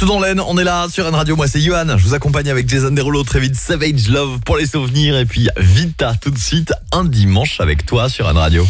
dans l'Aisne, on est là sur N Radio, moi c'est Yohan, je vous accompagne avec Jason Derulo, très vite Savage Love pour les souvenirs et puis Vita tout de suite, un dimanche avec toi sur N Radio.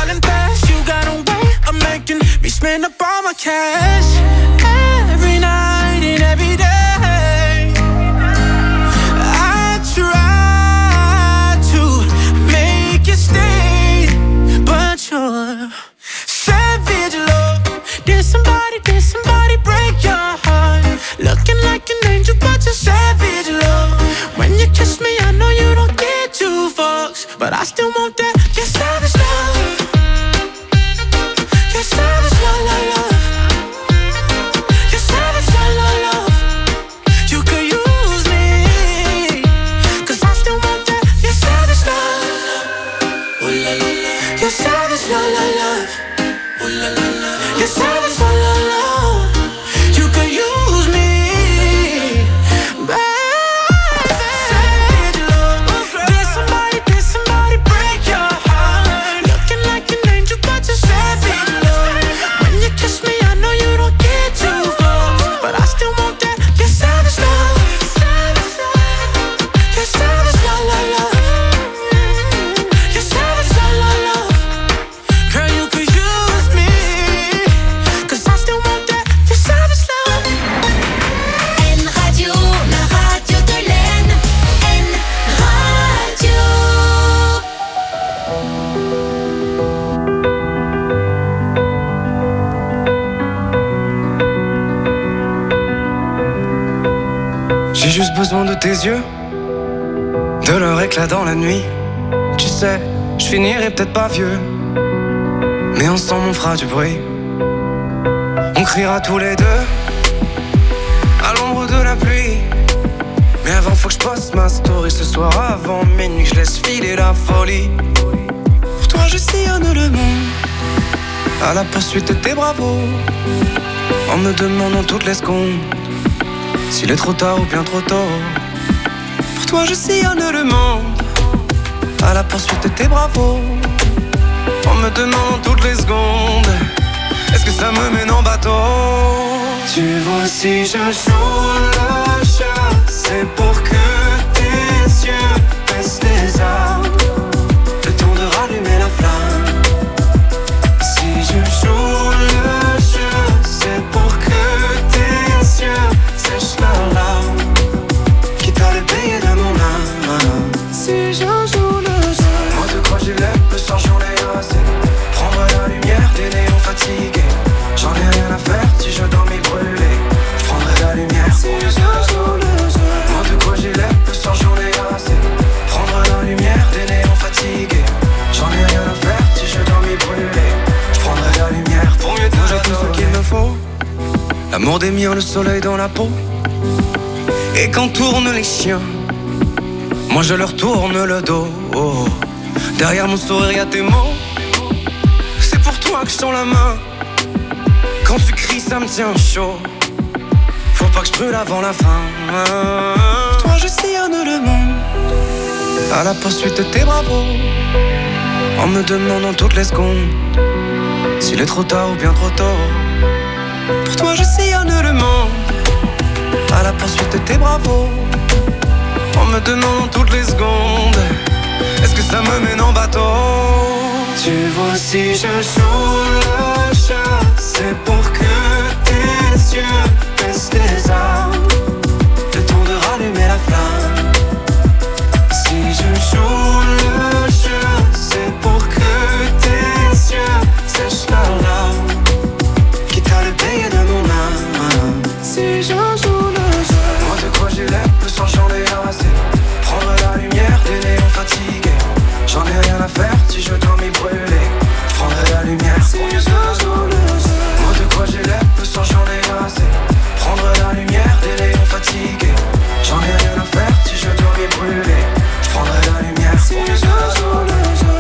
spend up all my cash every night. fucks, but I still want that. Your savage love. Your savage love, love, love. Your savage love, love, love. You could use me, 'cause I still want that. Your savage love. Ooh la la la. Your savage love, love, love. Ooh la la la. Your savage love, love, love. You could use me, baby. Savage love. Did somebody break your heart? Looking like an angel, but you're savage love. When you kiss me, I know you don't get too close, but I still want that. Your savage love. Your savage love, love, love. Your savage love, love, love. Girl, you could use me, 'cause I still want that. Your savage love. N Radio, la radio de l'Aisne. N Radio. J'ai juste besoin de tes yeux, de leur éclat dans la nuit. Tu sais, je finirai peut-être pas vieux, mais ensemble on fera du bruit. On criera tous les deux à l'ombre de la pluie. Mais avant faut que je poste ma story ce soir avant minuit, que je laisse filer la folie. Pour toi je sillonne le monde à la poursuite de tes bravos, en me demandant toutes les secondes s'il est trop tard ou bien trop tôt. Pour toi je sillonne le monde à la poursuite de tes bravos, en me demandant toutes les secondes est-ce que ça me mène en bateau. Tu vois si je joue le jeu, c'est pour que tes yeux baissent les armes, le temps de rallumer la flamme. Si je joue le jeu, c'est pour que tes yeux sèchent leurs larmes, quitte à le payer de mon âme. Si je joue le jeu, moi de quoi j'ai l'air, le soir j'en ai assez. Prendre la lumière des néons fatigués, j'en ai rien à faire si je dois m'y brûler. Je prendrai la lumière si je joue le jeu. Moi de quoi j'ai l'air, le soir j'en ai assez. Prendre la lumière des néons fatigués, j'en ai rien à faire si je dois m'y brûler. Je prendrai la lumière pour mieux te j'ai tout ce qu'il me faut. L'amour des miens, le soleil dans la peau. Et quand tournent les chiens, moi je leur tourne le dos. Derrière mon sourire y'a tes mots, c'est pour toi que je tends la main. Quand tu cries ça me tient chaud, faut pas que je brûle avant la fin. Pour toi je sillonne le monde à la poursuite de tes bravos, en me demandant toutes les secondes s'il est trop tard ou bien trop tôt. Pour toi je sillonne le monde à la poursuite de tes bravos, en me demandant toutes les secondes est-ce que ça me mène en bateau. Tu vois si je joue le jeu, c'est pour que tes yeux baissent les armes, le temps de rallumer la flamme. Si je joue le jeu, c'est pour que tes yeux sèchent leurs larmes, quitte à le payer de mon âme. Si je joue le jeu, moi de quoi j'ai l'air, le soir j'en ai assez. Prendre la lumière des néons fatigués, j'en ai rien à faire si je dois m'y brûler. Je prendrai la lumière si je joue le jeu. Moi de quoi j'ai l'air, le soir j'en ai assez. Prendre la lumière des néons fatigués, j'en ai rien à faire si je dois m'y brûler. Je prendrai la lumière si je joue le jeu.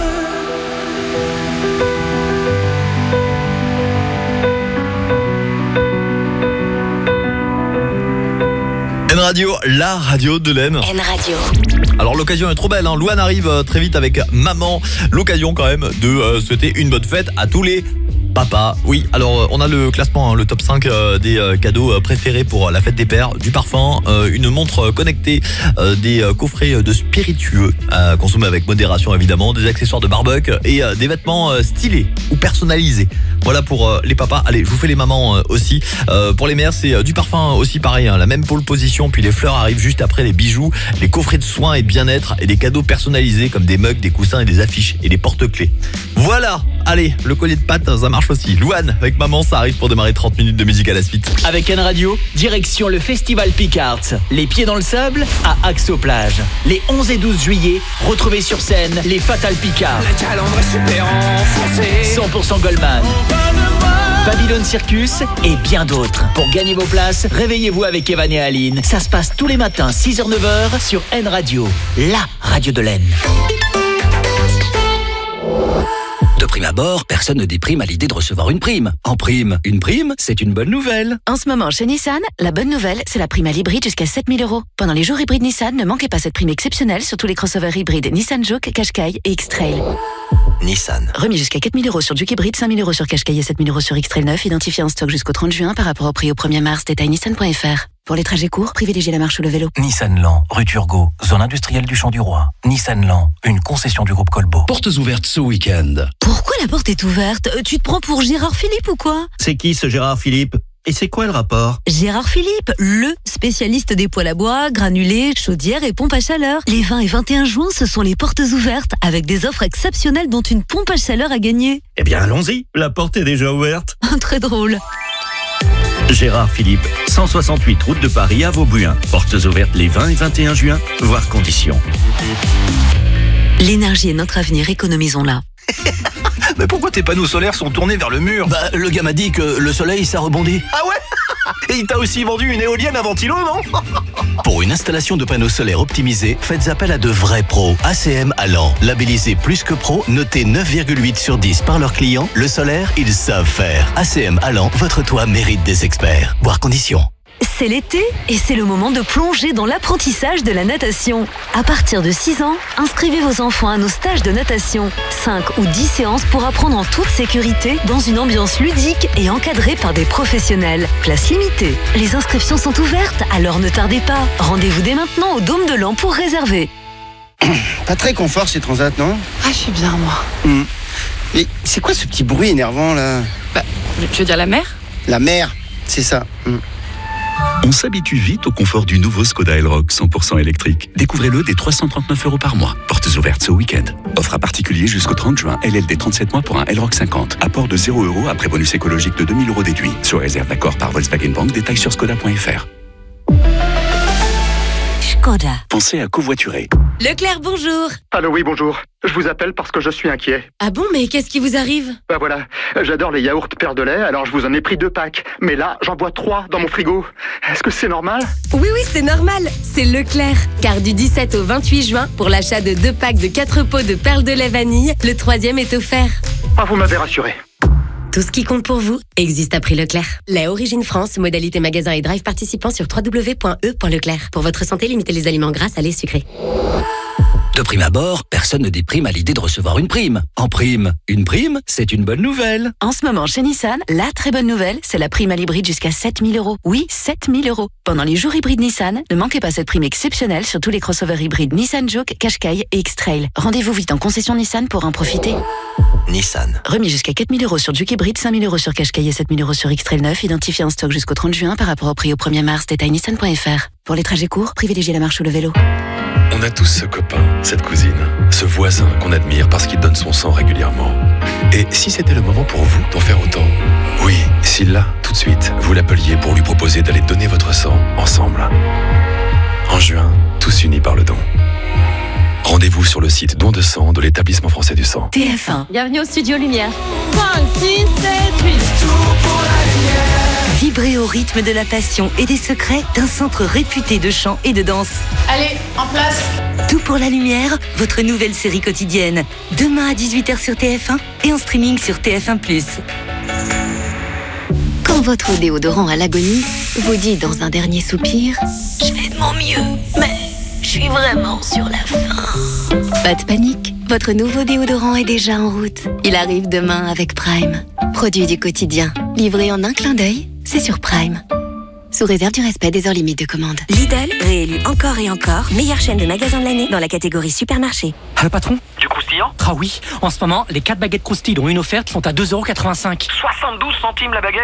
N Radio, la radio de l'Aisne. N Radio. Alors l'occasion est trop belle, hein. Louane arrive très vite avec maman. L'occasion quand même de souhaiter une bonne fête à tous les papas. Oui, alors on a le classement, hein, le top 5 des cadeaux préférés pour la fête des pères. Du parfum, une montre connectée, des coffrets de spiritueux à consommer avec modération évidemment, des accessoires de barbecue et des vêtements stylés ou personnalisés. Voilà pour les papas. Allez, je vous fais les mamans aussi. Pour les mères, c'est du parfum aussi pareil, hein, la même pole position. Puis les fleurs arrivent juste après, les bijoux, les coffrets de soins et de bien-être et des cadeaux personnalisés comme des mugs, des coussins et des affiches et des porte-clés. Voilà Allez, le collier de pâtes, ça marche aussi. Louane, avec maman, ça arrive pour démarrer 30 minutes de musique à la suite. Avec N Radio, direction le Festival Picards. Les pieds dans le sable à Axe-aux-Plages. Les 11 et 12 juillet, retrouvez sur scène les Fatal Picards. La calandre est super enfoncée. 100% Goldman, Babylone Circus et bien d'autres. Pour gagner vos places, réveillez-vous avec Evan et Aline. Ça se passe tous les matins 6h-9h sur N Radio, la radio de l'Aisne. De prime abord, personne ne déprime à l'idée de recevoir une prime. En prime, une prime, c'est une bonne nouvelle. En ce moment, chez Nissan, la bonne nouvelle, c'est la prime à l'hybride jusqu'à 7 000 €. Pendant les jours hybrides Nissan, ne manquez pas cette prime exceptionnelle sur tous les crossovers hybrides Nissan Juke, Qashqai et X-Trail. Nissan. Remis jusqu'à 4 000 € sur Juke hybride, 5 000 € sur Qashqai et 7 000 € sur X-Trail 9, identifié en stock jusqu'au 30 juin par rapport au prix au 1er mars. Détail nissan.fr. Pour les trajets courts, privilégiez la marche ou le vélo. Nissan Lan, rue Turgot, zone industrielle du Champ du Roi. Nissan Lan, une concession du groupe Colbeau. Portes ouvertes ce week-end. Pourquoi la porte est ouverte? Tu te prends pour Gérard Philippe ou quoi? C'est qui ce Gérard Philippe? Et c'est quoi le rapport? Gérard Philippe, le spécialiste des poêles à bois, granulés, chaudières et pompes à chaleur. Les 20 et 21 juin, ce sont les portes ouvertes, avec des offres exceptionnelles dont une pompe à chaleur à gagner. Eh bien allons-y, la porte est déjà ouverte. Très drôle. Gérard Philippe, 168 route de Paris à Vaubuin. Portes ouvertes les 20 et 21 juin, voire conditions. L'énergie est notre avenir, économisons-la. Mais pourquoi tes panneaux solaires sont tournés vers le mur? Bah, le gars m'a dit que le soleil, ça rebondit. Ah ouais? Et il t'a aussi vendu une éolienne à ventilo, non? Pour une installation de panneaux solaires optimisés, faites appel à de vrais pros. ACM Allan, labellisé plus que pro, noté 9,8 sur 10 par leurs clients. Le solaire, ils savent faire. ACM Allan, votre toit mérite des experts. Voir conditions. C'est l'été et c'est le moment de plonger dans l'apprentissage de la natation. À partir de 6 ans, inscrivez vos enfants à nos stages de natation. 5 ou 10 séances pour apprendre en toute sécurité dans une ambiance ludique et encadrée par des professionnels. Place limitée. Les inscriptions sont ouvertes, alors ne tardez pas. Rendez-vous dès maintenant au Dôme de l'An pour réserver. Pas très confort ces transats, non? Ah, je suis bien, moi. Mais c'est quoi ce petit bruit énervant, là? Bah, tu veux dire la mer? La mer, c'est ça. On s'habitue vite au confort du nouveau Skoda Elroq 100% électrique. Découvrez-le dès 339 € par mois. Portes ouvertes ce week-end. Offre à particulier jusqu'au 30 juin. LLD 37 mois pour un Elroq 50. Apport de 0 € après bonus écologique de 2 000 € déduit. Sur réserve d'accord par Volkswagen Bank. Détails sur skoda.fr. Skoda. Pensez à covoiturer. Leclerc, bonjour. Allô, oui, bonjour. Je vous appelle parce que je suis inquiet. Ah bon, mais qu'est-ce qui vous arrive? Bah voilà, j'adore les yaourts Père de lait, alors je vous en ai pris 2 packs. Mais là, j'en bois 3 dans mon frigo. Est-ce que c'est normal? Oui, c'est normal. C'est Leclerc. Car du 17 au 28 juin, pour l'achat de 2 packs de 4 pots de perles de lait vanille, le 3e est offert. Ah, vous m'avez rassuré. Tout ce qui compte pour vous existe à prix Leclerc. Lait Origine France, modalité magasin et drive participant sur www.e.leclerc. Pour votre santé, limitez les aliments gras, salés, sucrés. De prime abord, personne ne déprime à l'idée de recevoir une prime. En prime, une prime, c'est une bonne nouvelle. En ce moment, chez Nissan, la très bonne nouvelle, c'est la prime à l'hybride jusqu'à 7 000 €. Oui, 7 000 €. Pendant les jours hybrides Nissan, ne manquez pas cette prime exceptionnelle sur tous les crossovers hybrides Nissan Juke, Qashqai et X-Trail. Rendez-vous vite en concession Nissan pour en profiter. Nissan. Remis jusqu'à 4 000 € sur Juke hybride, 5 000 € sur Qashqai et 7 000 € sur X-Trail 9, identifié en stock jusqu'au 30 juin par rapport au prix au 1er mars. Détail nissan.fr. Pour les trajets courts, privilégiez la marche ou le vélo. On a tous ce copain, cette cousine, ce voisin qu'on admire parce qu'il donne son sang régulièrement. Et si c'était le moment pour vous d'en faire autant? Oui, si là, tout de suite, vous l'appeliez pour lui proposer d'aller donner votre sang ensemble. En juin, tous unis par le don. Rendez-vous sur le site Don de sang de l'Établissement français du sang. TF1. Bienvenue au Studio Lumière. 5, 6, 7, 8. Vibrez au rythme de la passion et des secrets d'un centre réputé de chant et de danse. Allez, en place. Tout pour la lumière, votre nouvelle série quotidienne. Demain à 18h sur TF1 et en streaming sur TF1+. Quand votre déodorant à l'agonie vous dit dans un dernier soupir « Je fais de mon mieux, mais je suis vraiment sur la fin ». Pas de panique, votre nouveau déodorant est déjà en route. Il arrive demain avec Prime. Produit du quotidien, livré en un clin d'œil, c'est sur Prime. Sous réserve du respect des heures limites de commande. Lidl, réélu encore et encore, meilleure chaîne de magasins de l'année dans la catégorie supermarché. Le patron? Du croustillant? Ah oui, en ce moment, les 4 baguettes croustilles dont une offerte sont à 2,85 €. 72 centimes la baguette?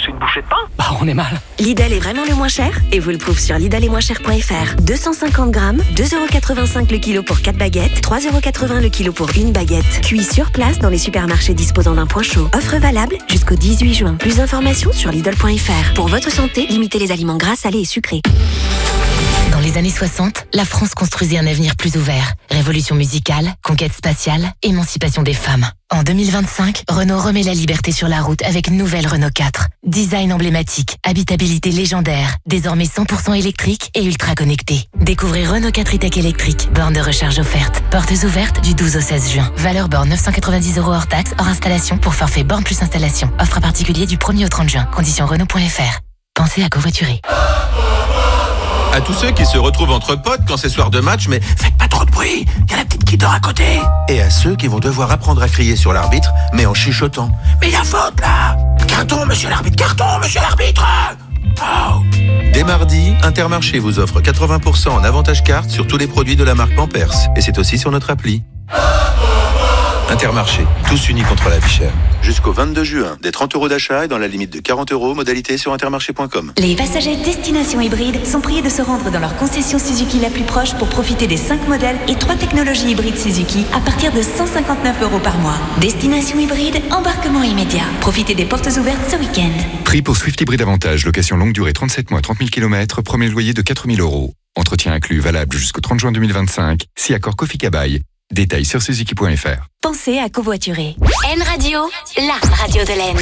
c'est une bouchée de pain. Bah, on est mal. Lidl est vraiment le moins cher et vous le prouve sur lidl-et-moins-cher.fr. 250 grammes, 2,85€ le kilo pour 4 baguettes, 3,80€ le kilo pour une baguette. Cuit sur place dans les supermarchés disposant d'un point chaud. Offre valable jusqu'au 18 juin. Plus d'informations sur lidl.fr. Pour votre santé, limitez les aliments gras, salés et sucrés. Dans les années 60, la France construisait un avenir plus ouvert. Révolution musicale, conquête spatiale, émancipation des femmes. En 2025, Renault remet la liberté sur la route avec nouvelle Renault 4. Design emblématique, habitabilité légendaire, désormais 100% électrique et ultra connecté. Découvrez Renault 4 e-Tech électrique, borne de recharge offerte. Portes ouvertes du 12 au 16 juin. Valeur borne 990€ hors taxe, hors installation pour forfait borne plus installation. Offre à particulier du 1er au 30 juin. Conditions Renault.fr. Pensez à covoiturer. À tous ceux qui se retrouvent entre potes quand c'est soir de match, mais faites pas trop de bruit, il y a la petite qui dort à côté. Et à ceux qui vont devoir apprendre à crier sur l'arbitre, mais en chuchotant. Mais il y a faute là. Carton, monsieur l'arbitre, carton, monsieur l'arbitre. Oh. Dès mardi, Intermarché vous offre 80% en avantage carte sur tous les produits de la marque Pampers. Et c'est aussi sur notre appli. Intermarché, tous unis contre la vie chère. Jusqu'au 22 juin, des 30€ d'achat et dans la limite de 40€, modalité sur intermarché.com. Les passagers destination hybride sont priés de se rendre dans leur concession Suzuki la plus proche pour profiter des 5 modèles et 3 technologies hybrides Suzuki à partir de 159€ par mois. Destination hybride, embarquement immédiat. Profitez des portes ouvertes ce week-end. Prix pour Swift Hybride Avantage, location longue durée 37 mois, 30 000 km, premier loyer de 4 000€. Entretien inclus, valable jusqu'au 30 juin 2025, si accord Kofi Kabaï. Détails sur Suzuki.fr. Pensez à covoiturer. N Radio, la radio de l'Aisne.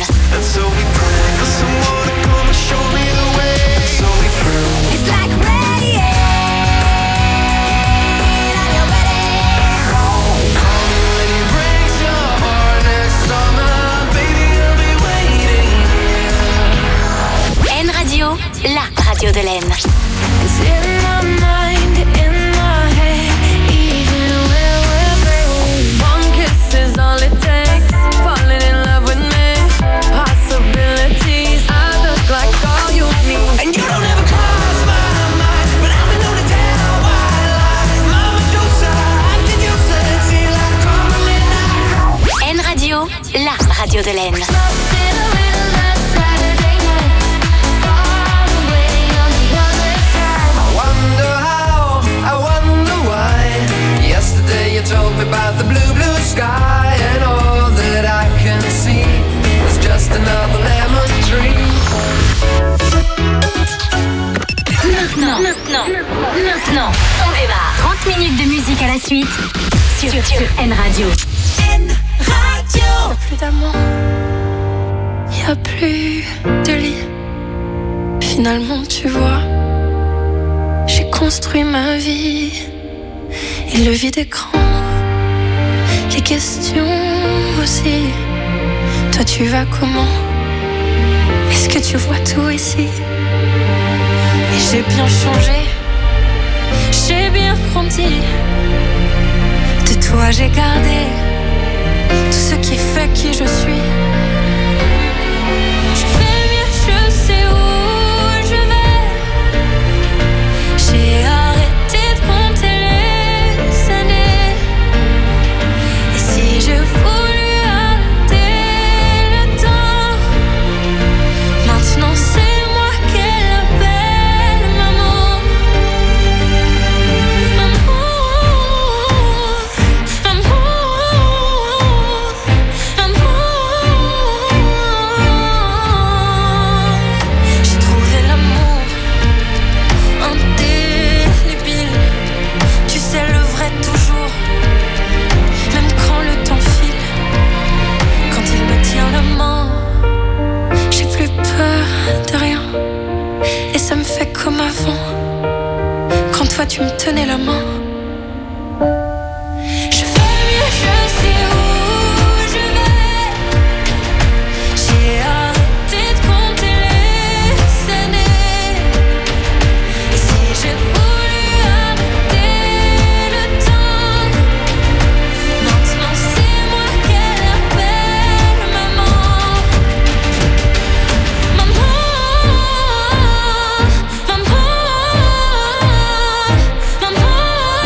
It's like radiating. Are you ready? When it breaks your heart next summer, baby, I'll be waiting. N Radio, la radio de l'Aisne. It's in my mind, in my head, even when we're through. One kiss is all it takes. Falling in love with me. Possibilities, I look like all you need. And you don't ever cross my mind, but I've been known to tell white lies. Mama Josa, acting useless, see like crumbling now. N Radio, la radio de l'Aisne. Yesterday you told me about the blue, blue sky, and all that I can see is just another lemon tree. Maintenant, on démarre. 30 minutes de musique à la suite sur N Radio. N Radio. Y'a plus d'amour, y'a plus de lit. Finalement, tu vois, j'ai construit ma vie. Et le vide est grand, les questions aussi. Toi tu vas comment? Est-ce que tu vois tout ici? Et j'ai bien changé, j'ai bien grandi. De toi j'ai gardé tout ce qui fait qui je suis. Je fais mieux, je sais où je vais. J'ai arrêté de compter les années. Et si je voulais arrêter le temps, maintenant c'est moi qu'elle appelle maman. J'ai trouvé l'amour indélébile. Tu sais le vrai toujours, même quand le temps file. Quand il me tient la main, j'ai plus peur de rien. Et ça me fait comme avant, quand toi tu me tenais la main. Je fais mieux, je sais où je vais. J'ai arrêté de compter les années. Et si j'ai voulu arrêter le temps, maintenant c'est moi qu'elle appelle maman. Maman, maman, maman.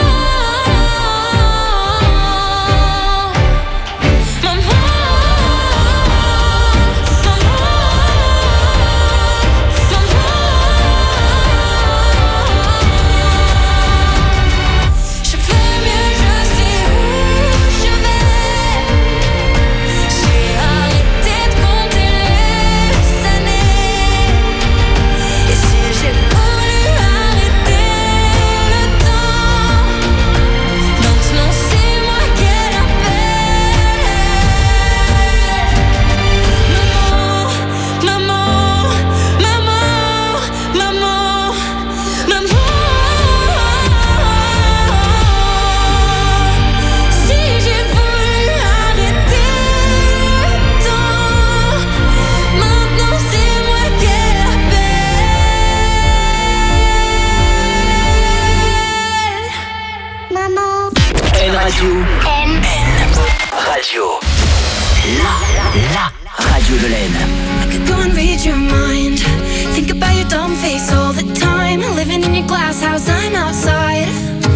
N Radio. La radio de l'Aisne. I could go and read your mind. Think about your dumb face all the time. Living in your glass house, I'm outside.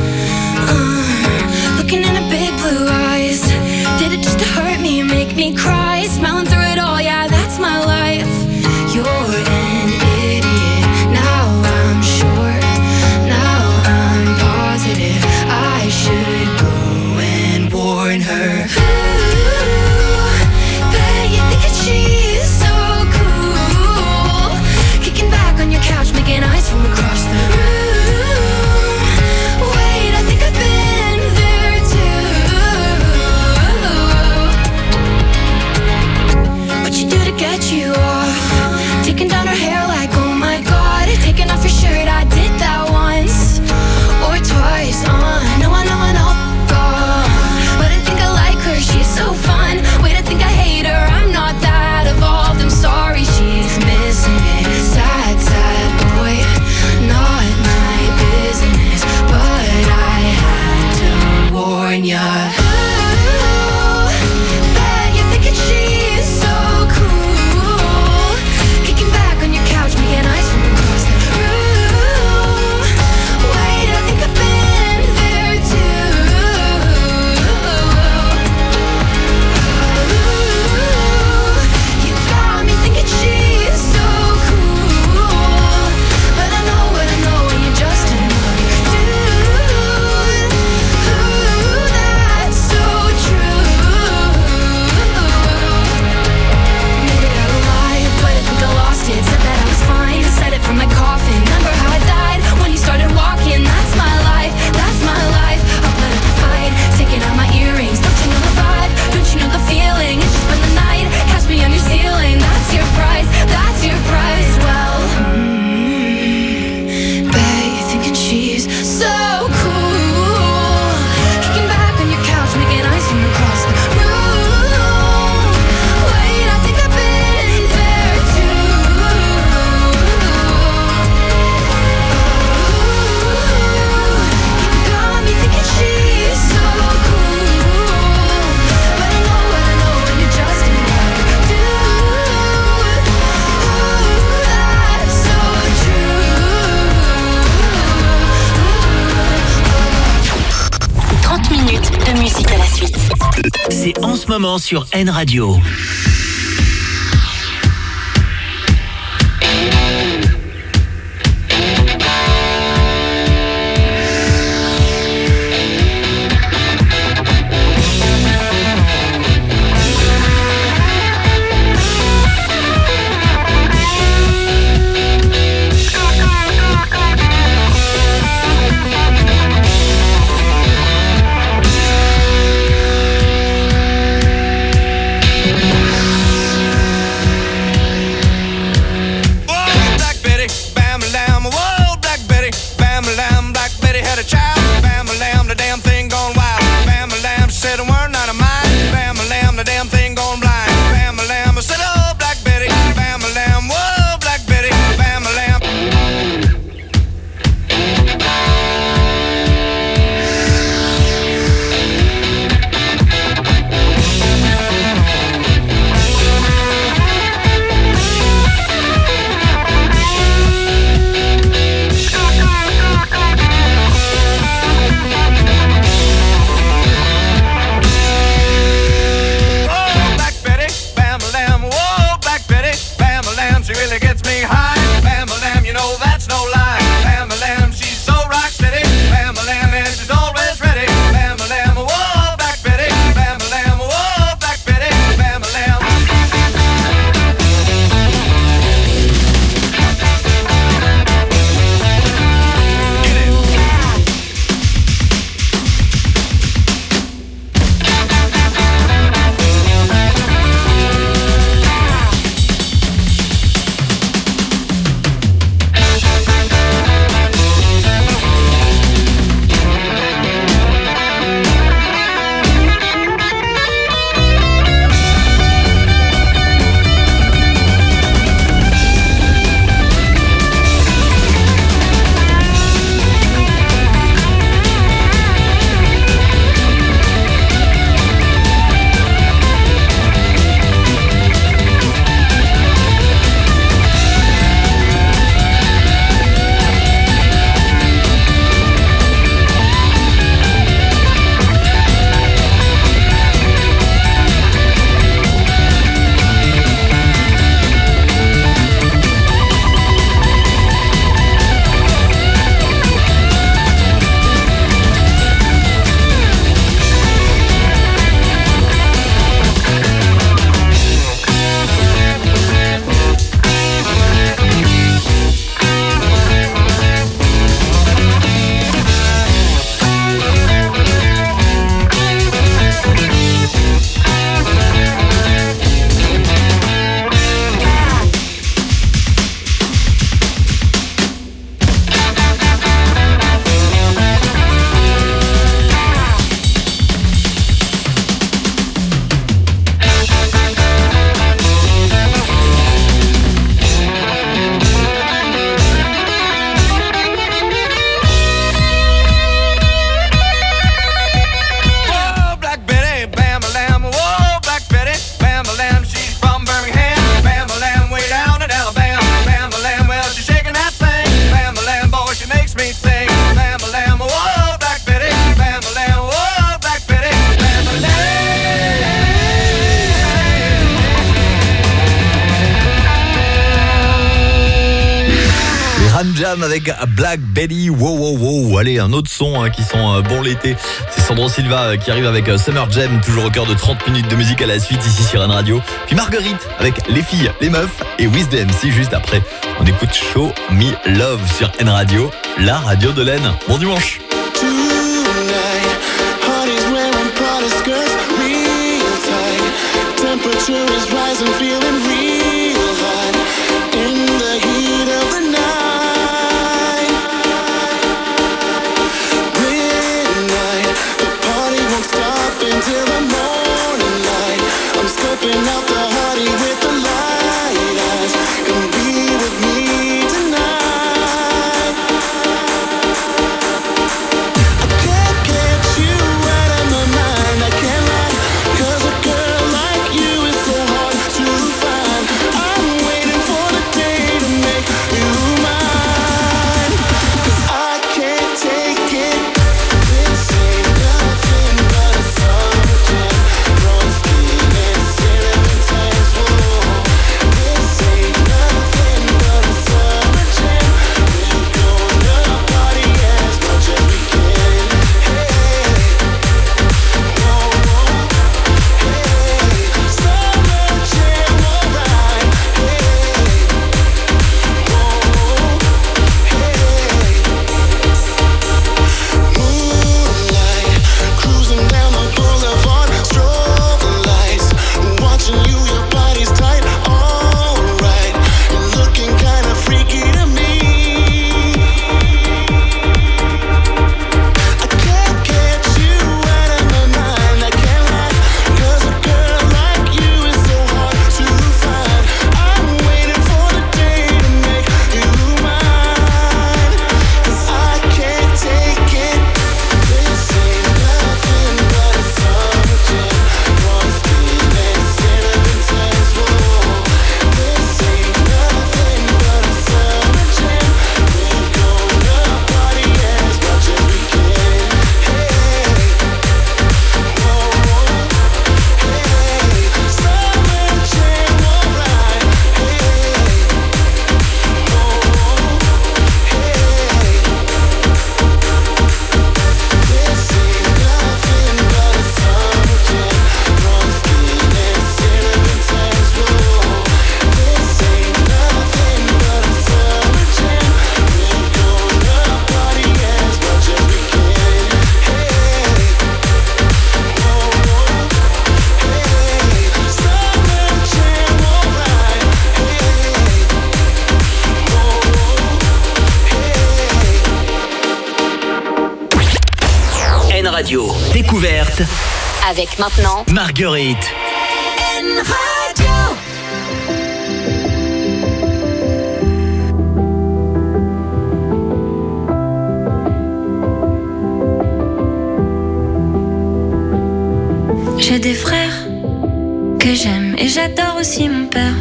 Looking in her big blue eyes. Did it just to hurt me, make me cry? Smiling through it all, yeah, that's my life. You're an idiot, now I'm sure. Now I'm positive I should go and warn her. She's so cool. Kicking back on your couch, making eyes from across the room. Wait, I think I've been there too. What you do to get you off? Taking down her hair like, oh my god. Taking off your shirt, I did that once or twice. I know, but I think I like her, she's so fun. Wait, I think I hate her, I'm not that evolved. I'm sorry, she's missing it. Sad, sad boy, not my business, but I had to warn ya. Ooh, bet you're thinking she's so cool. Kicking back on your couch, making eyes from across the room. Wait, I think I've been there too. You got me thinking she's so cool, but I know what I know, and you're just another dude. Ooh, that's so true. Made it out alive, but I think I lost it. Said that I was fine, said it from my coffin. Remember how I died when you started walking? That's my life, that's my life. I'll put up a fight, taking out my earrings. Don't you know the vibe? Don't you know the feeling? It's just been the night, catch me on your ceiling. That's your price, that's your price. Well, bet you're thinking she's so cool. Kicking back on your couch, making eyes from across the room. Wait, I think I've been there too. You got me thinking she's so cool, but I know what I know, and you're just another dude. Ooh, that's so true. 30 minutes de musique à la suite. C'est en ce moment sur N Radio. Jam avec Black Betty. Wow, wow, wow. Allez, un autre son qui sent bon l'été. C'est Sandro Silva qui arrive avec Summer Jam, toujours au cœur de 30 minutes de musique à la suite ici sur N Radio. Puis Marguerite avec Les filles, les meufs et Wiz MC juste après. On écoute Show Me Love sur N Radio, la radio de l'Aisne. Bon dimanche. Temperature is rising, feeling real hot in the heat of the night. Midnight, the party won't stop until the morning light. I'm scoping out the party with the light eyes. Come be with me tonight. I can't get you out of my mind, I can't lie, 'cause a girl like you is so hard to find. I'm waiting for the day to make you mine, 'cause I can't take it. This ain't nothing but a summer jam. Blowing skin and cinnamon tangs. Whoa. This ain't nothing but a summer jam. We're gonna party as much as we can. Hey, whoa, whoa. Summer jam, alright. Moonlight, cruising down the boulevard, strobe lights, watching you, your body's tight, alright. You're looking kinda freaky to me. I can't get you out of my mind, I can't lie, 'cause a girl like you is so hard to find. I'm waiting for the day to make you mine, 'cause I can't take it. This ain't nothing but a summer jam. Blowing skin and cinnamon tangs. Whoa. This ain't nothing but a summer jam. We're gonna party as much as we can. Hey, whoa, whoa. Hey, summer jam, alright. Hey, whoa, whoa. Hey, this ain't nothing but a summer jam. Blowing skin and cinnamon tangs. Whoa. This ain't nothing but a summer jam. We're gonna party as much as we can. Hey, whoa, whoa. Hey, summer jam, alright. Hey, whoa, whoa. N Radio, découverte Avec maintenant Marguerite. N Radio. J'ai des frères que j'aime et j'adore aussi mon père.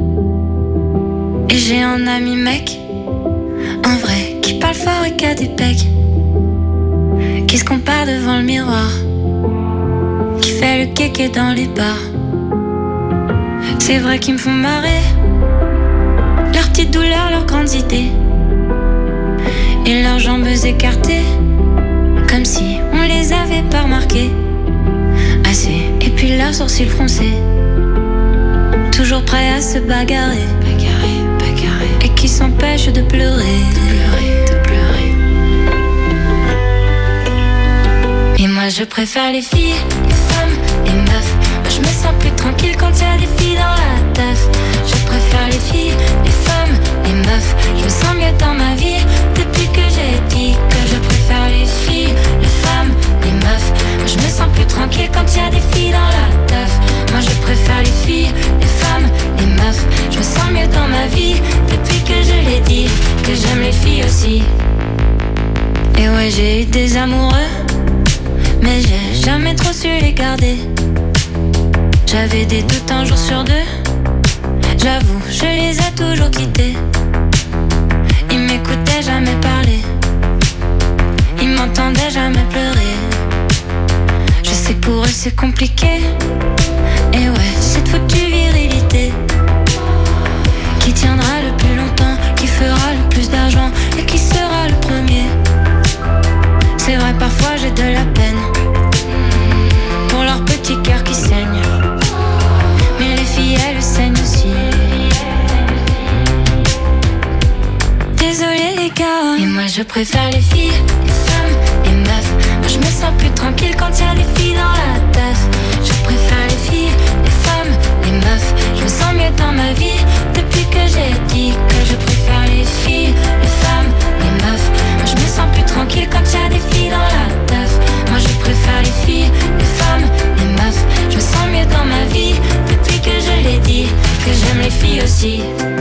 Et j'ai un ami mec, un vrai, qui parle fort et qui a des pecs, qui se compare devant le miroir, qui fait le kéké dans les bars. C'est vrai qu'ils me font marrer, leurs petites douleurs, leurs grandes idées, et leurs jambes écartées, comme si on les avait pas remarquées. Assez, et puis leurs sourcils froncés, toujours prêts à se bagarrer, et qui s'empêchent de pleurer, de pleurer. Et moi je préfère les filles, les femmes, les meufs. Moi je me sens plus tranquille quand y a des filles dans la teuf. Je préfère les filles, les femmes, les meufs. Je me sens mieux dans ma vie depuis que j'ai dit que je préfère les filles, les femmes, les meufs. Moi je me sens plus tranquille quand y a des filles dans la teuf. Moi je préfère les filles, les femmes, les meufs. Je me sens mieux dans ma vie depuis que je l'ai dit que j'aime les filles aussi. Et ouais, j'ai eu des amoureux, mais j'ai jamais trop su les garder. J'avais des doutes un jour sur deux, j'avoue, je les ai toujours quittés. Ils m'écoutaient jamais parler, ils m'entendaient jamais pleurer. Je sais que pour eux c'est compliqué, et ouais, cette foutue virilité qui tiendra le plus longtemps, qui fera le plus d'argent et qui Parfois j'ai de la peine pour leur petit cœur qui saigne. Mais les filles elles saignent aussi. Désolée les gars, et moi je préfère les filles, les femmes, les meufs. Moi je me sens plus tranquille quand y'a des filles dans la teuf. Je préfère les filles, les femmes, les meufs. Je me sens mieux dans ma vie depuis que j'ai dit que je préfère les filles, les femmes, les meufs. Moi je me sens plus tranquille quand y'a des filles dans la teuf. Moi je préfère les filles, les femmes, les meufs. Je me sens mieux dans ma vie depuis que je l'ai dit que j'aime les filles aussi.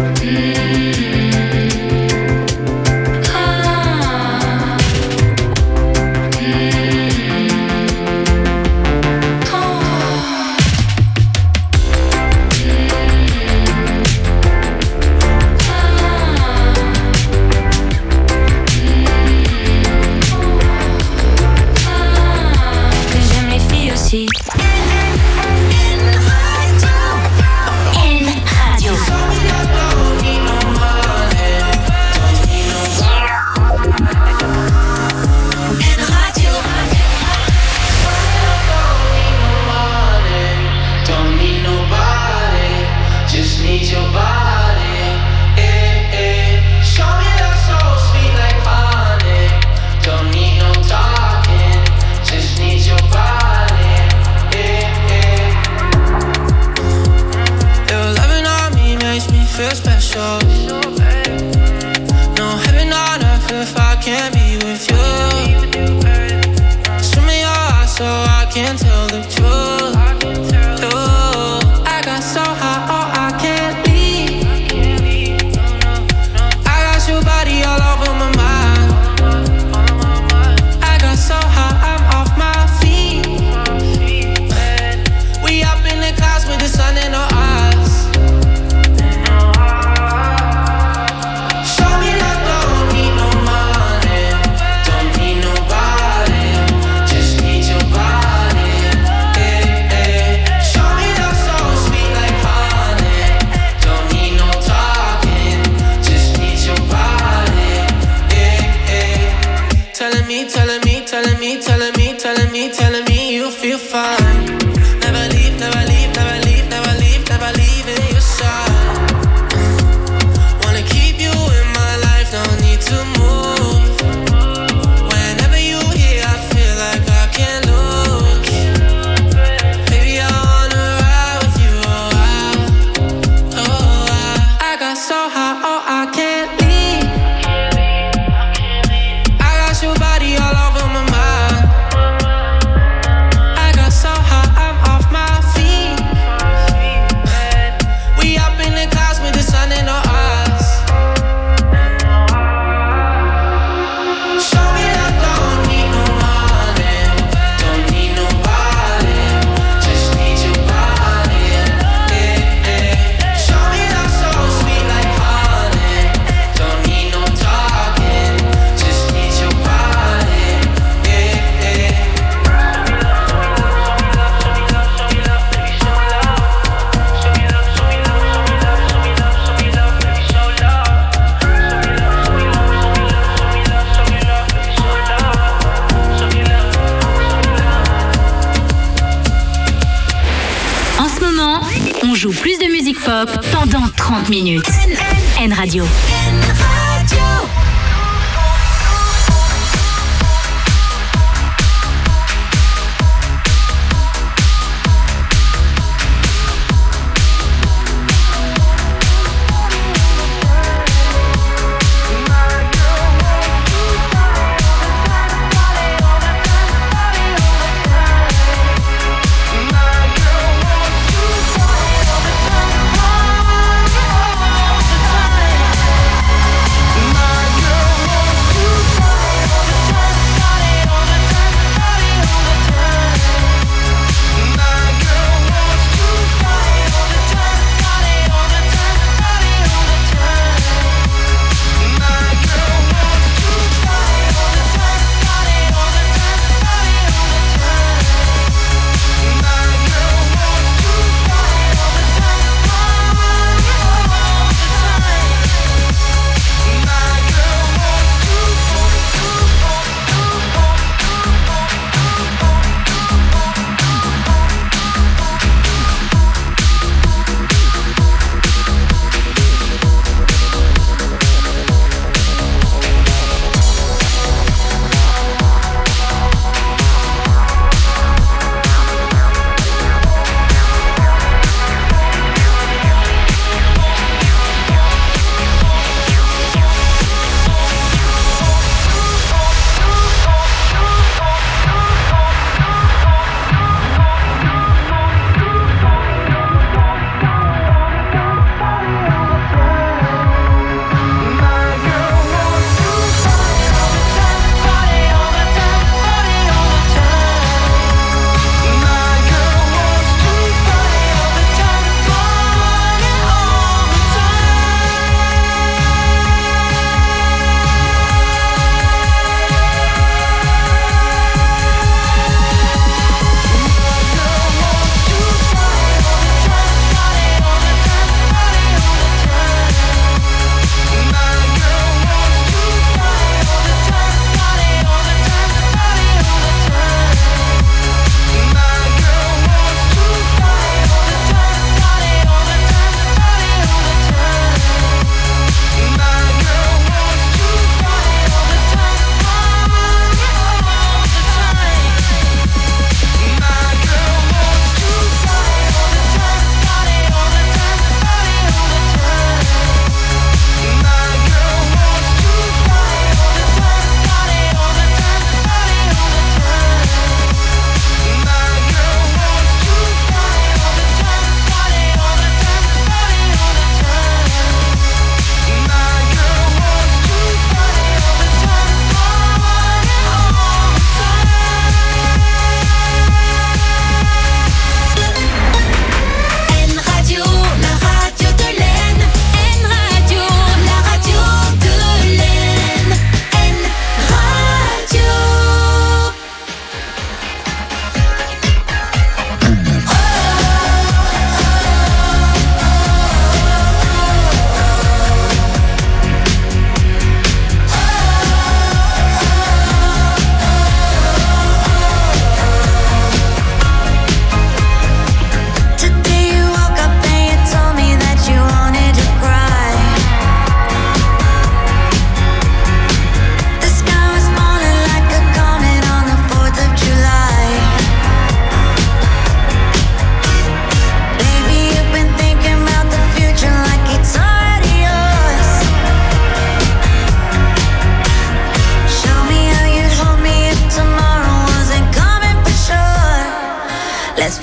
Pendant 30 minutes. N Radio.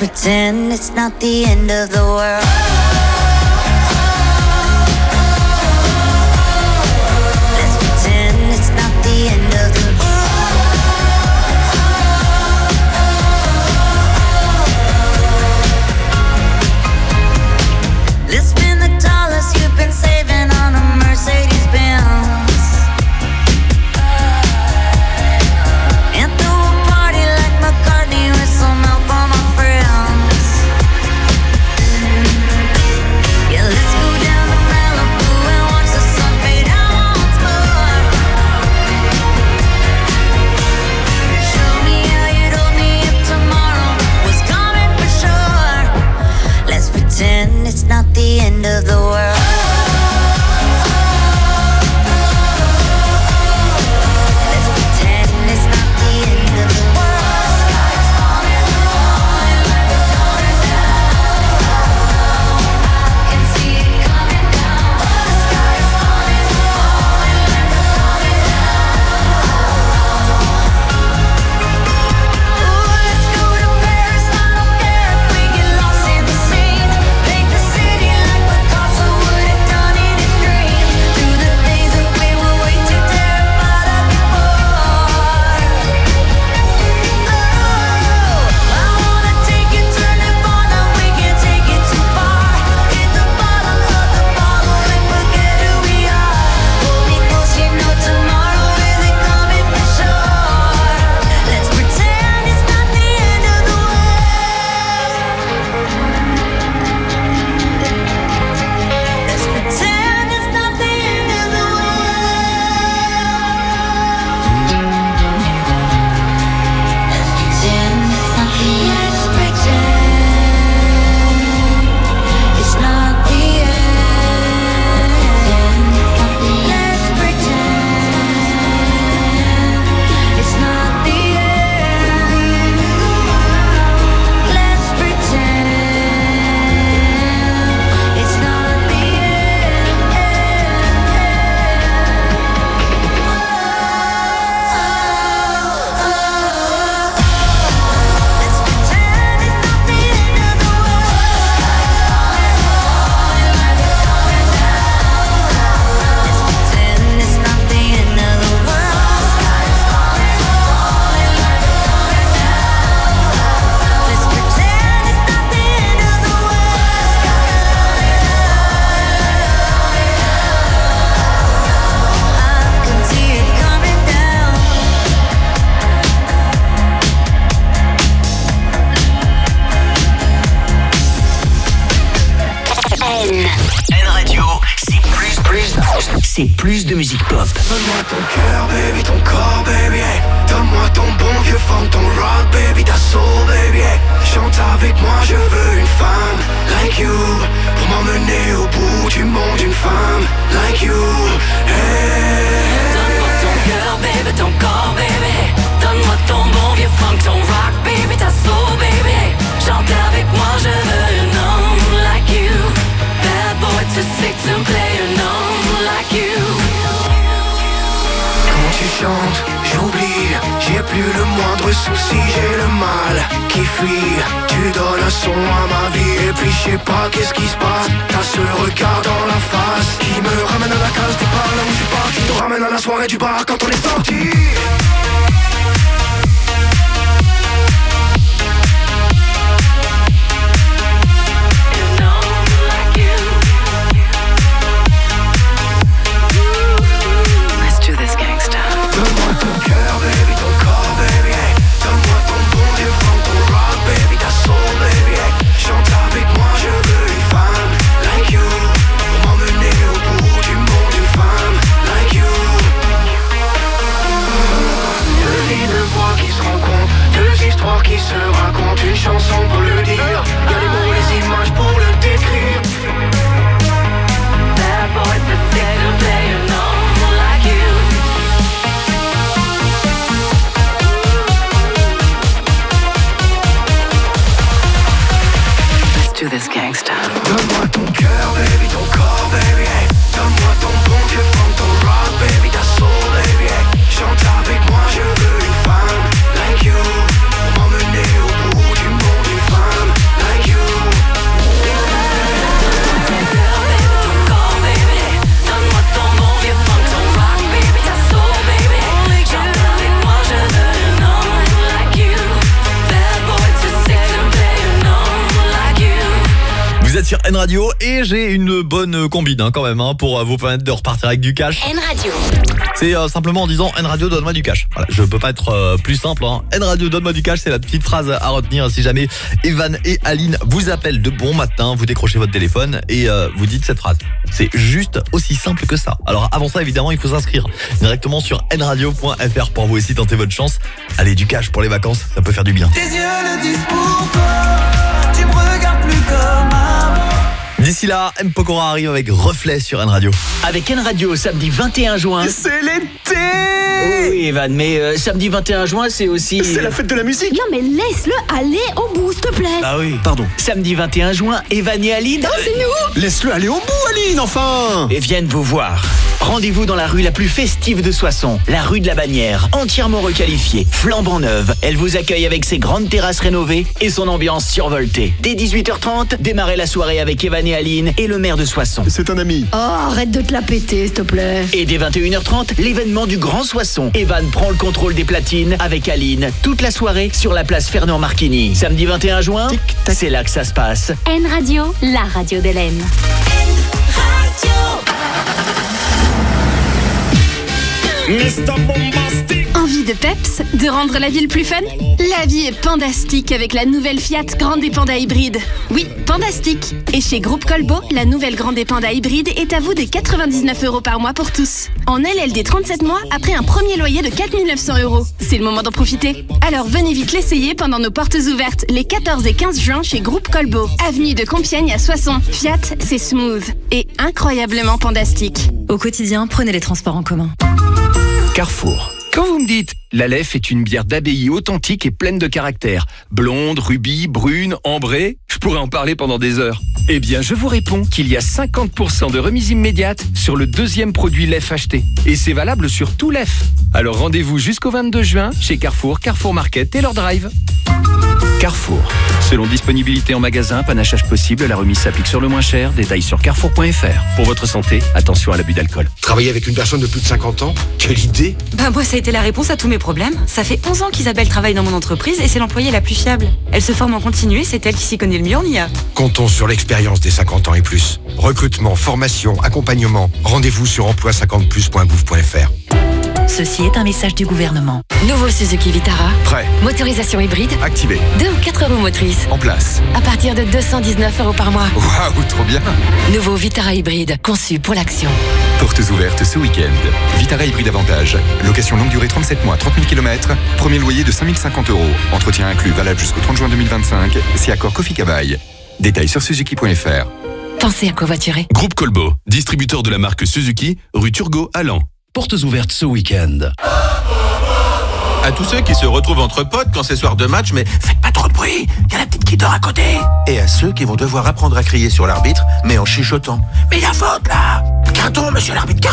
pretend it's not the end of the world. Let's pretend it's not the end of the world. Let's spend the dollars you've been saving on a Mercedes-Benz. And throw a party like McCartney with some help on my friends. Yeah, let's go down to Malibu and watch the sun fade out once more. Show me how you'd hold me if tomorrow was coming for sure. Let's pretend it's not the end of the world. Let's pretend it's not the end of the world. Sky's falling, falling like it's coming down. I can see it coming down. The sky's falling, falling like it's coming down. Ooh, let's go to Paris. I don't care if we get lost in the scene. Paint the city like Picasso would have done in his dreams. Through the days that we were way too terrified of before. Oh, I wanna take you to Nirvana. We can't take it too far. Hit the bottom of the bottle and forget who we are. Hold me close, you know tomorrow isn't coming for sure. Let's pretend it's not the end of the world. Let's pretend it's not the end of the Let's pretend it's not the end. Let's pretend it's not the N-Radio, c'est plus de musique pop. Donne-moi ton cœur, baby, ton corps, baby, hey. Donne-moi ton bon vieux funk, ton rock, baby, ta soul, baby, hey. Chante avec moi, je veux une femme like you, pour m'emmener au bout du monde, une femme like you, hey. Donne-moi ton cœur, baby, ton corps, baby. Donne-moi ton bon vieux funk, ton rock, baby, ta soul, baby. Chante avec moi, je veux un homme like you. Bad boy to sick to play un homme like you. Quand tu chantes, j'oublie, j'ai plus le moindre souci, j'ai le mal qui fuit. Tu donnes un son à ma vie et puis je sais pas qu'est-ce qui se passe. T'as ce regard dans la face qui me ramène à la case départ, là où je pars, qui nous ramène à la soirée du bar quand on est sorti. Donne-moi ton cœur, baby, ton corps, baby, hey. Donne-moi ton bon vieux funk, ton rock, baby, ta soul, baby, hey. Chante avec moi, je veux une femme like you, pour m'emmener au bout du monde, une femme like you. Deux vies, deux voix qui se rencontrent, deux histoires qui se racontent, une chanson pour le dire, y'a les mots, les images pour le décrire. Bad boy to sick to play an homme like you. Do this gangsta. Donne-moi ton cœur, baby, ton corps, baby, hey. Donne-moi ton bon vieux funk, ton rock, baby, ta soul, baby, hey. Chante avec moi, je veux une femme like you, pour m'emmener au bout du monde, une femme Vous êtes sur N Radio et j'ai une bonne combine quand même pour vous permettre de repartir avec du cash. N Radio. C'est simplement en disant N Radio donne-moi du cash. Voilà, je peux pas être plus simple. N Radio donne-moi du cash, c'est la petite phrase à retenir si jamais Evan et Aline vous appellent de bon matin, vous décrochez votre téléphone et vous dites cette phrase. C'est juste aussi simple que ça. Alors avant ça évidemment il faut s'inscrire directement sur nradio.fr pour vous aussi tenter votre chance. Allez, du cash pour les vacances, ça peut faire du bien. Tes yeux le disent pour toi, tu me regardes plus comme avant. D'ici là, M. Pokora arrive avec Reflet sur N Radio. Avec N Radio, samedi 21 juin. C'est l'été. Oui, Evan, mais samedi 21 juin, c'est aussi... C'est la fête de la musique. Non mais laisse-le aller au bout, s'il te plaît. Ah oui. Pardon. Samedi 21 juin, Evan et Aline... Non, c'est nous. Laisse-le aller au bout, Aline, enfin. Et viennent vous voir. Rendez-vous dans la rue la plus festive de Soissons, la rue de la Bannière, entièrement requalifiée, flambant neuve. Elle vous accueille avec ses grandes terrasses rénovées et son ambiance survoltée. Dès 18h30, démarrez la soirée avec Evan et Aline et le maire de Soissons. C'est un ami. Oh, arrête de te la péter, s'il te plaît. Et dès 21h30, l'événement du Grand Soissons. Evan prend le contrôle des platines avec Aline toute la soirée sur la place Fernand Marchini. Samedi 21 juin, c'est là que ça se passe. N Radio, la radio de l'Aisne. Envie de peps? De rendre la ville plus fun? La vie est pandastique avec la nouvelle Fiat Grande Panda hybride. Oui, pandastique. Et chez Groupe Colbeau, la nouvelle Grande Panda hybride est à vous des 99 € par mois pour tous. En LLD 37 mois après un premier loyer de 4 900 €. C'est le moment d'en profiter. Alors venez vite l'essayer pendant nos portes ouvertes les 14 et 15 juin chez Groupe Colbeau. Avenue de Compiègne à Soissons. Fiat, c'est smooth et incroyablement pandastique. Au quotidien, prenez les transports en commun. Carrefour. Quand vous me dites « La Leffe est une bière d'abbaye authentique et pleine de caractère, blonde, rubis, brune, ambrée », je pourrais en parler pendant des heures. Eh bien, je vous réponds qu'il y a 50% de remise immédiate sur le deuxième produit Leffe acheté. Et c'est valable sur tout Leffe. Alors rendez-vous jusqu'au 22 juin chez Carrefour, Carrefour Market et leur drive. Carrefour. Selon disponibilité en magasin, panachage possible, la remise s'applique sur le moins cher. Détails sur carrefour.fr. Pour votre santé, attention à l'abus d'alcool. Travailler avec une personne de plus de 50 ans? Quelle idée! Moi, ça a été la réponse à tous mes problèmes. Ça fait 11 ans qu'Isabelle travaille dans mon entreprise et c'est l'employée la plus fiable. Elle se forme en continu et c'est elle qui s'y connaît le mieux en IA. Comptons sur l'expérience des 50 ans et plus. Recrutement, formation, accompagnement. Rendez-vous sur emploi50plus.gouv.fr. Ceci est un message du gouvernement. Nouveau Suzuki Vitara. Prêt. Motorisation hybride. Activé. 2 ou 4 roues motrices. En place. À partir de 219 € par mois. Waouh, trop bien. Nouveau Vitara hybride, conçu pour l'action. Portes ouvertes ce week-end. Vitara hybride avantage. Location longue durée 37 mois, 30 000 km. Premier loyer de 5 050 €. Entretien inclus, valable jusqu'au 30 juin 2025. Si accord Kofi Kabaï. Détails sur suzuki.fr. Pensez à covoiturer. Groupe Colbeau, distributeur de la marque Suzuki, rue Turgot à Laon. Portes ouvertes ce week-end. À tous ceux qui se retrouvent entre potes quand c'est soir de match, mais faites pas trop de bruit, il y a la petite qui dort à côté. Et à ceux qui vont devoir apprendre à crier sur l'arbitre, mais en chuchotant. Mais il y a faute là! Carton, monsieur l'arbitre!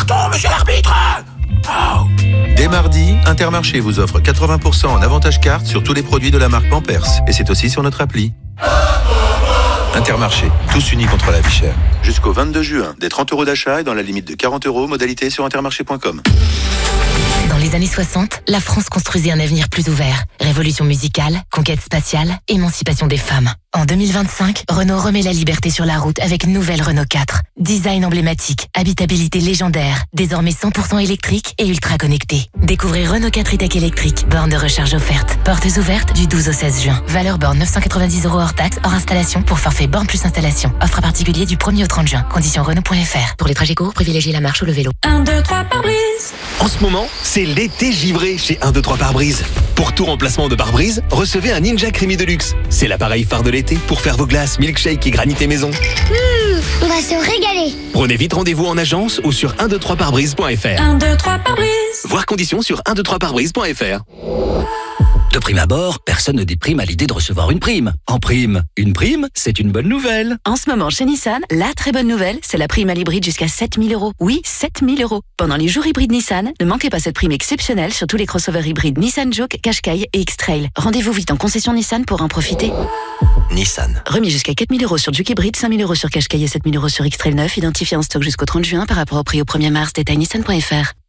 Oh. Dès mardi, Intermarché vous offre 80% en avantage carte sur tous les produits de la marque Pampers. Et c'est aussi sur notre appli. Intermarché, tous unis contre la vie chère. Jusqu'au 22 juin, des 30 € d'achat et dans la limite de 40 €, modalité sur intermarché.com. Dans les années 60, la France construisait un avenir plus ouvert. Révolution musicale, conquête spatiale, émancipation des femmes. En 2025, Renault remet la liberté sur la route avec nouvelle Renault 4. Design emblématique, habitabilité légendaire, désormais 100% électrique et ultra connecté. Découvrez Renault 4 e-tech électrique, borne de recharge offerte. Portes ouvertes du 12 au 16 juin. Valeur borne 990 € hors taxe, hors installation pour forfait borne plus installation. Offre à particulier du 1er au 30 juin. Conditions Renault.fr. Pour les trajets courts, privilégiez la marche ou le vélo. 1, 2, 3 pare-brise. En ce moment, c'est l'été givré chez 1, 2, 3 pare-brise. Pour tout remplacement de pare-brise, recevez un Ninja Creamy Deluxe. C'est l'appareil phare de l'été pour faire vos glaces, milkshake et granité maison. On va se régaler. Prenez vite rendez-vous en agence ou sur 123parbrise.fr. 1, 2, 3 pare-brise. Voir conditions sur 123parbrise.fr. De prime abord, personne ne déprime à l'idée de recevoir une prime. En prime, une prime, c'est une bonne nouvelle. En ce moment, chez Nissan, la très bonne nouvelle, c'est la prime à l'hybride jusqu'à 7 000 €. Oui, 7 000 €. Pendant les jours hybrides Nissan, ne manquez pas cette prime exceptionnelle sur tous les crossovers hybrides Nissan Juke, Qashqai et X-Trail. Rendez-vous vite en concession Nissan pour en profiter. Nissan. Remis jusqu'à 4 000 € sur Juke hybride, 5 000 € sur Qashqai et 7 000 € sur X-Trail 9, identifié en stock jusqu'au 30 juin par rapport au prix au 1er mars. Détail nissan.fr.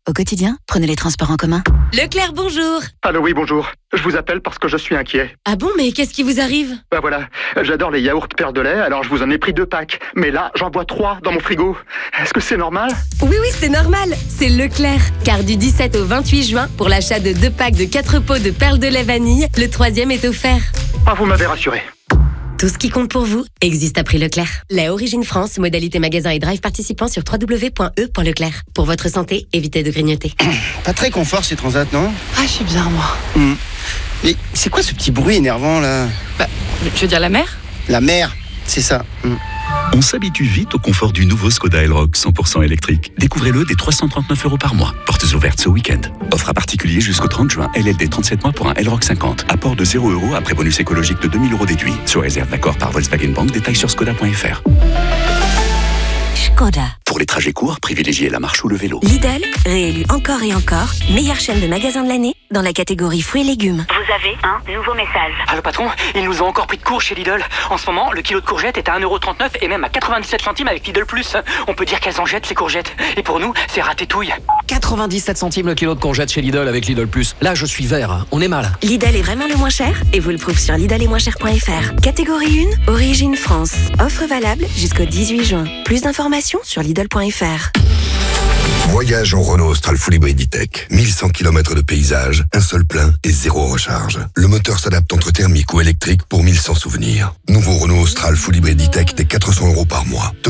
Au quotidien, prenez les transports en commun. Leclerc, bonjour. Allô, oui, bonjour. Je vous appelle parce que je suis inquiet. Ah bon, mais qu'est-ce qui vous arrive? Bah voilà, j'adore les yaourts Perle de lait, alors je vous en ai pris 2 packs. Mais là, j'en bois 3 dans mon frigo. Est-ce que c'est normal? Oui, c'est normal. C'est Leclerc. Car du 17 au 28 juin, pour l'achat de 2 packs de 4 pots de perles de lait vanille, le 3e est offert. Ah, vous m'avez rassuré. Tout ce qui compte pour vous existe à prix Leclerc. Lait Origine France, modalité magasin et drive participant sur www.e.leclerc. Pour votre santé, évitez de grignoter. Pas très confort ces transats, non? Ah, je suis bien, moi. Mais c'est quoi ce petit bruit énervant là? Tu veux dire la mer? La mer, c'est ça. On s'habitue vite au confort du nouveau Skoda Elroq 100% électrique. Découvrez-le dès 339 € par mois. Portes ouvertes ce week-end. Offre à particulier jusqu'au 30 juin. LLD 37 mois pour un Elroq 50. Apport de 0 € après bonus écologique de 2000 € déduit. Sous réserve d'accord par Volkswagen Bank. Détails sur skoda.fr. Skoda. Pour les trajets courts, privilégiez la marche ou le vélo. Lidl, réélu encore et encore, meilleure chaîne de magasins de l'année dans la catégorie fruits et légumes. Vous avez un nouveau message. Allô patron, ils nous ont encore pris de court chez Lidl. En ce moment, le kilo de courgettes est à 1,39 € et même à 97 centimes avec Lidl Plus. On peut dire qu'elles en jettent ces courgettes. Et pour nous, c'est ratétouille. 97 centimes le kilo de courgettes chez Lidl avec Lidl Plus. Là, je suis vert, on est mal. Lidl est vraiment le moins cher et vous le prouve sur lidl-est-moins-cher.fr. Catégorie 1, Origine France. Offre valable jusqu'au 18 juin. Plus d'informations sur lidl.fr. Voyage en Renault Austral Full Hybrid E-Tech. 1100 km de paysage, un seul plein et 0 recharge. Le moteur s'adapte entre thermique ou électrique pour 1100 souvenirs. Nouveau Renault Austral Full Hybrid E-Tech des 400 € par mois.